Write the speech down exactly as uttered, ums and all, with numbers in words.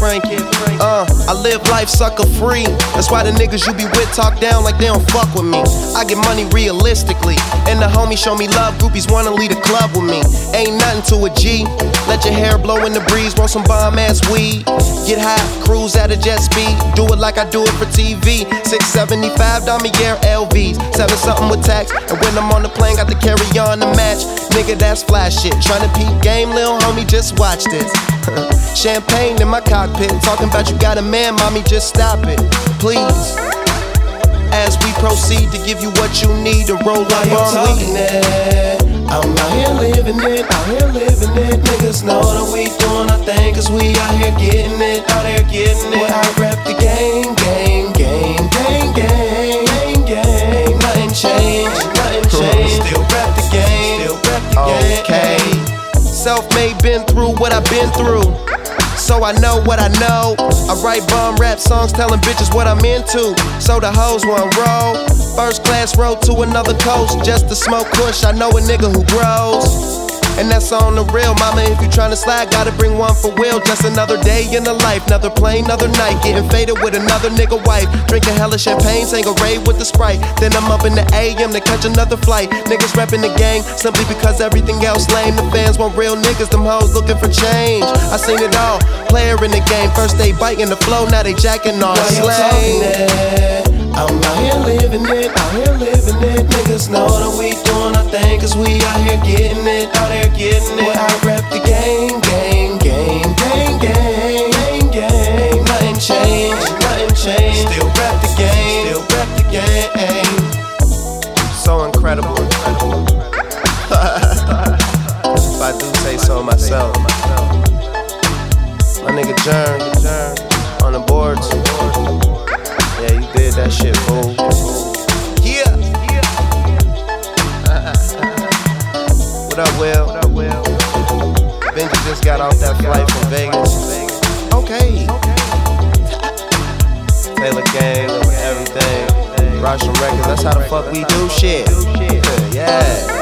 Frankie. Uh, I live life sucker free. That's why the niggas you be with talk down like they don't fuck with me. I get money realistically, and the homies show me love. Groupies wanna lead a club with me. Ain't nothing to a G. Let your hair blow in the breeze, want some bomb ass weed. Get high, cruise at a jet speed. Do it like I do it for T V. six seventy-five Damier L Vs, seven something with tax. And when I'm on the plane, got to carry on the match. Nigga, that's flash shit. Tryna peep game, lil' homie, just watch this. Champagne in my cockpit, talking about you got a man, mommy, just stop it, please. As we proceed to give you what you need to roll up on weed. I'm out here living it, out here living it. Niggas know that we doing our thing, cause we out here getting it, out here getting it. Well, I rep the game, game, game, game, game, game, game. Nothing changed, nothing changed. Still rep the game, still rep the game. Okay. Self-made, been through what I've been through, so I know what I know. I write bomb rap songs telling bitches what I'm into, so the hoes won't roll. First class road to another coast, just to smoke kush. I know a nigga who grows, and that's on the real. Mama, if you tryna slide, gotta bring one for Will. Just another day in the life, another plane, another night. Getting faded with another nigga wife. Drinking hella champagne, Tanqueray with the Sprite. Then I'm up in the A M to catch another flight. Niggas reppin' the gang, simply because everything else lame. The fans want real niggas, them hoes looking for change. I seen it all, player in the game. First they biting the flow, now they jacking on slang. I'm out here living it, out here living it. Niggas know that we doing our thing, cause we out here getting it, out here getting it. Well, I rep the game, game, game, game, game, game, game. Nothing changed, nothing changed. Still rep the game, still rep the game. So incredible, incredible. If I do say so myself. My nigga Jern, on the boards. Yeah, you did that shit, fool. Yeah. What up, Will? What up, Will? Benji just got off that flight from Vegas. Okay. Taylor Gang, everything. Russian Records, that's how the fuck we do shit. Yeah.